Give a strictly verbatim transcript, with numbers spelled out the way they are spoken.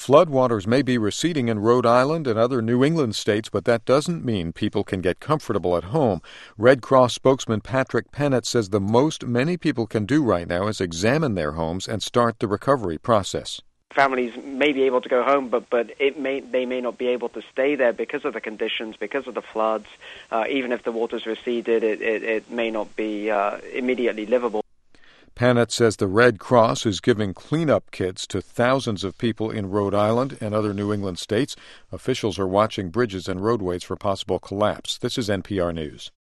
Floodwaters may be receding in Rhode Island and other New England states, but that doesn't mean people can get comfortable at home. Red Cross spokesman Patrick Pennett says the most many people can do right now is examine their homes and start the recovery process. Families may be able to go home, but but it may they may not be able to stay there because of the conditions, because of the floods. Uh, even if the water's receded, it, it, it may not be uh, immediately livable. Pennett says the Red Cross is giving cleanup kits to thousands of people in Rhode Island and other New England states. Officials are watching bridges and roadways for possible collapse. This is N P R News.